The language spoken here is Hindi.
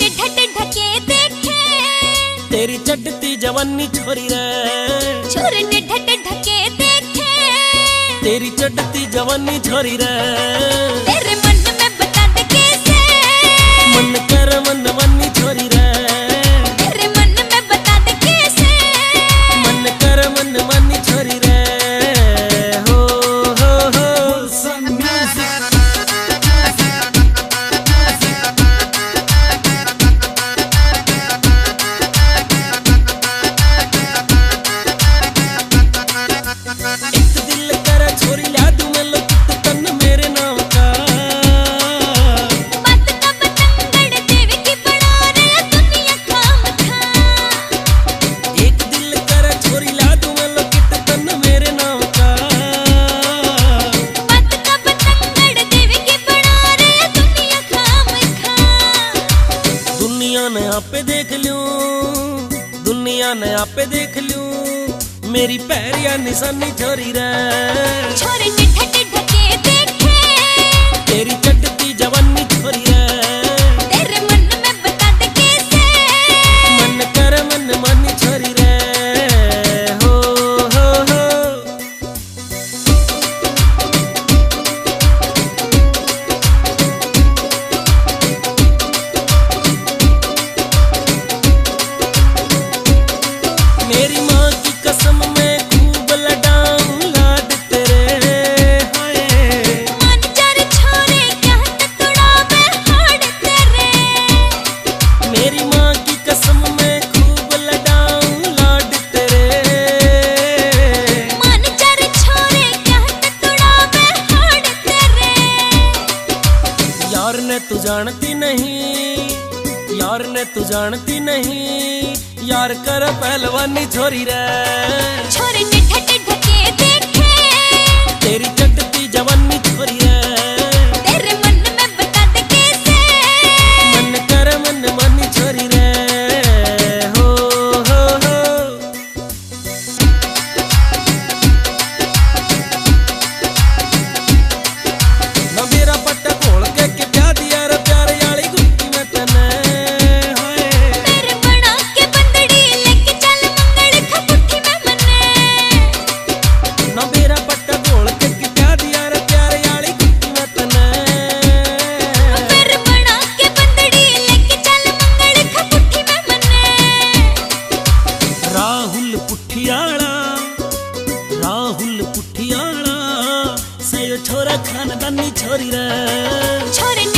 टेढ़ा टेढ़ा के देखे तेरी चढ़ती जवानी छोरी रे। छोरे टेढ़ा टेढ़ा के देखे तेरी चढ़ती जवानी छोरी रे। तेरे मन में बता दे कैसे मन कर मन मानी छोरी रे। तेरे मन में बता दे कैसे मन कर मन मानी छोरी रे। हो हो हो एक दिल कर छोरी ला दूं मैं लुट तन मेरे नाम का। बात का बतंगड़ देवी की बना रे दुनिया खाम खा। एक दिल कर छोरी ला दूं मैं लुट तन मेरे नाम का। बात का बतंगड़ देवी की बना रे दुनिया खाम खा। दुनिया ने आपे देख लूं, दुनिया ने आपे देख लूं मेरी पैरिया निशानी छोरी रे। छोरे टेढ़ा टेढ़ा के देखे तेरी चढ़ती जवानी छोरी रे। तेरे मन में बता दे कैसे मन कर मन मानी छोरी रे। हो हो हो मेरी माँ की कसम मैं खूब लडाऊं लाड तेरे। हाय मन चार छोरे कहत तुड़ावे हाड़ तेरे। मेरी माँ की कसम मैं खूब लडाऊं लाड तेरे। मन चार छोरे कहत तुड़ावे हाड़ तेरे। यार ने तू जानती नहीं, यार ने तू जानती नहीं यार कर पहलवानी छोरी रे। छोरे टेढ़ा टेढ़ा के देखे तेरी चढ़ती जवानी छोरी रे। तेरे मन में बता दे कैसे मन कर मन मानी छोरी रे। हो हो हो ना मेरा पट्टा खोल के प्या दिया रे प्यारे वाली गुत्ती में तने। हाय मेरे बना के बंदड़ी लेके चल मंगल खा पुट्ठी में मने। ना मेरा पट्टा खोल के प्या दिया रे प्यारे वाली गुत्ती में तने। मेरे बना के बंदड़ी लेके चल मंगल खा पुट्ठी में मने। राहुल पुठियाला, राहुल पुठियाला सयो छोरा खानदानी छोरी रे। छोरे